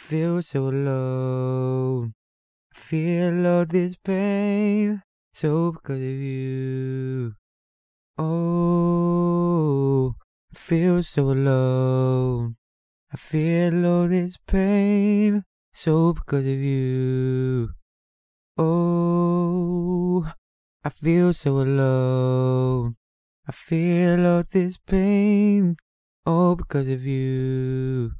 feel so alone. I feel all this pain, so because of you. Oh, I feel so alone. I feel all this pain, so because of you. Oh, I feel so alone. I feel all this pain, all because of you.